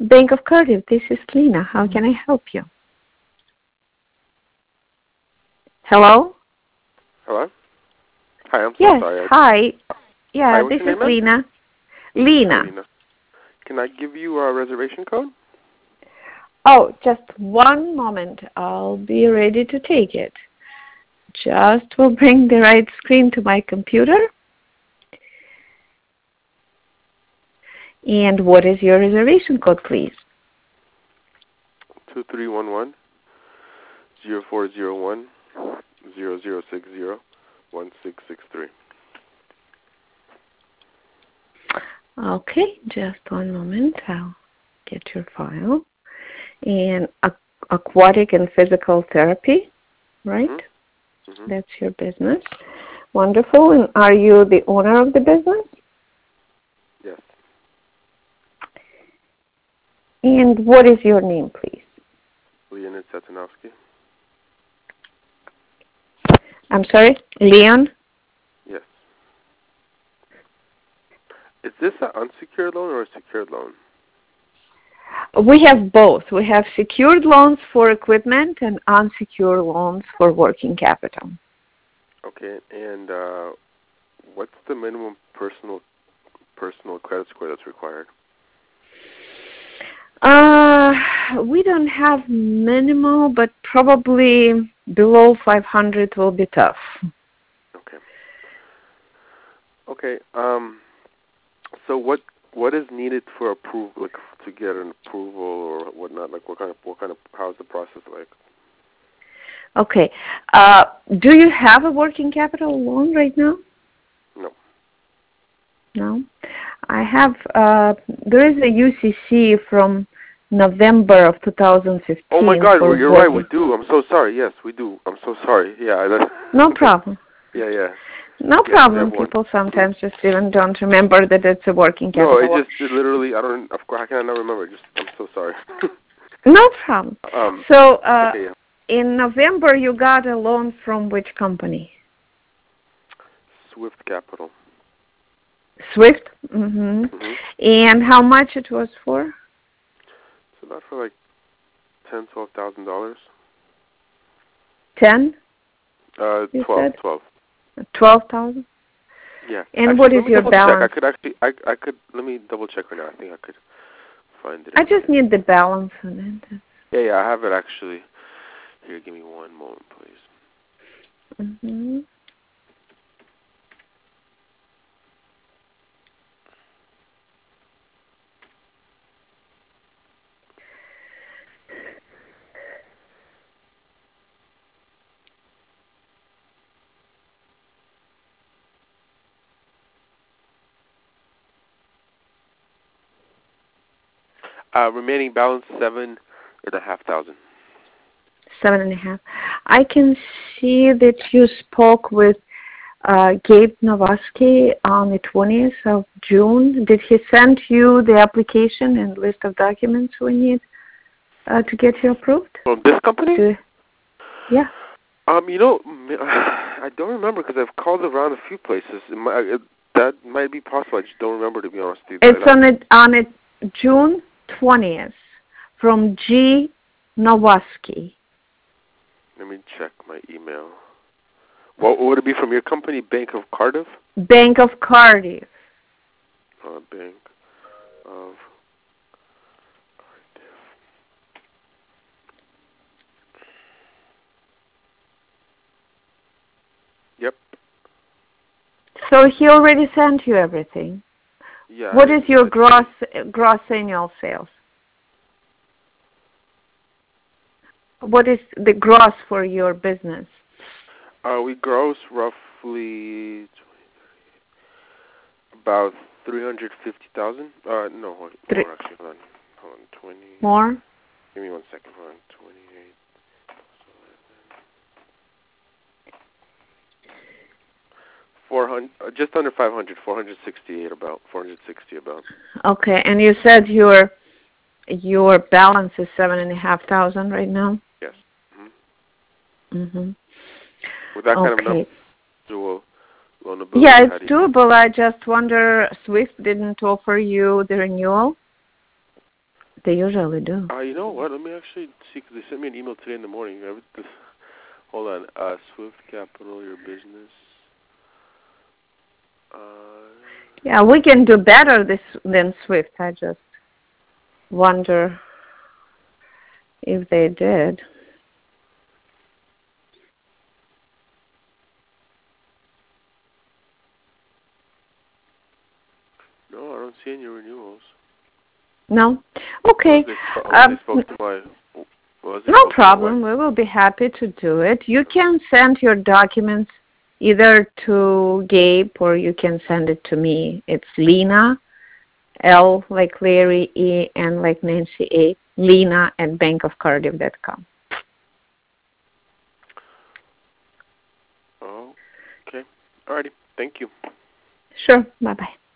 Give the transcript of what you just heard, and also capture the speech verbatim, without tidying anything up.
Bank of Cardiff. This is Lena. How can I help you? Hello? Hello? Hi, I'm so yes, sorry. hi. Yeah, Hi, what's this your is name, Lena. Lena. Hi, Lena. Can I give you a reservation code? Oh, just one moment. I'll be ready to take it. Just will bring the right screen to my computer. And what is your reservation code, please? Two three one one zero four zero one zero zero six zero one six six three. Okay, just one moment. I'll get your file. And aquatic and physical therapy, right? Mm-hmm. Mm-hmm. That's your business. Wonderful. And are you the owner of the business? Yes. And what is your name, please? Leonid Satanovsky. I'm sorry, Leon? Yes. Is this an unsecured loan or a secured loan? We have both. We have secured loans for equipment and unsecured loans for working capital. Okay, and uh, what's the minimum personal personal credit score that's required? Uh, we don't have minimal, but probably below five hundred will be tough. Okay. Okay. Um. So what what is needed for approval, like to get an approval or whatnot? Like what kind of what kind of how's the process like? Okay. Uh, do you have a working capital loan right now? No. No. I have. Uh, there is a U C C from November of two thousand fifteen. Oh my God, for you're working. right. We do. I'm so sorry. Yes, we do. I'm so sorry. Yeah. That's, No problem. yeah, yeah. No Yes, problem. People sometimes just even don't remember that it's a working capital. No, it just it literally. I don't. Of course, I cannot remember. Just I'm so sorry. No problem. um. So uh, Okay. Yeah. in November, you got a loan from which company? Swift Capital. Swift. Mm-hmm. Mhm. And how much it was for? It's about for like ten, twelve thousand dollars. Ten. Uh, You twelve, said twelve. twelve thousand. Yeah. And Actually, what let is me your double balance? check. I could actually, I, I could. Let me double check right now. I think I could find it. I just here. need the balance on it. Yeah, yeah. I have it actually. Here, give me one moment, please. Mm-hmm. Uh, remaining balance seven and a half thousand. Seven and a half. I can see that you spoke with uh, Gabe Nowaski on the twentieth of June. Did he send you the application and list of documents we need uh, to get you approved? From this company? Do, yeah. Um, you know, I don't remember because I've called around a few places. It might, it, that might be possible. I just don't remember, to be honest with you. It's on it on it June twentieth from G. Nowaski. Let me check my email. What would it be from your company, Bank of Cardiff? Bank of Cardiff. Uh, Bank of Cardiff. Yep. So he already sent you everything. Yeah. What is your I, gross gross annual sales? What is the gross for your business? Uh, we gross roughly about three hundred fifty thousand. Uh, no, hold, Three. more actually. Hold on, hold on, twenty. More? Give me one second. Hold on, twenty-eight. Four hundred, uh, just under five hundred. Four hundred sixty-eight about. Four hundred sixty about. Okay, and you said your your balance is seven and a half thousand right now. Yes. Mm-hmm. Mhm. With that kind Okay. of number, loanability. Yeah, it's doable. I just wonder, Swift didn't offer you the renewal. They usually do. Uh, you know what? Let me actually see, because they sent me an email today in the morning. I, this, hold on. Uh, Swift Capital, your business. Uh, Yeah, we can do better this than Swift. I just wonder if they did. no, I don't see any renewals. No? Okay. Unless they, spoke, unless Um, they spoke to my... Unless they no spoke problem. To my We will be happy to do it. You can send your documents either to Gabe or you can send it to me. It's Lena, L like Larry, E, N like Nancy, A, Lena at bank of cardiff dot com. oh, okay. Alrighty. Thank you. Sure. Bye-bye.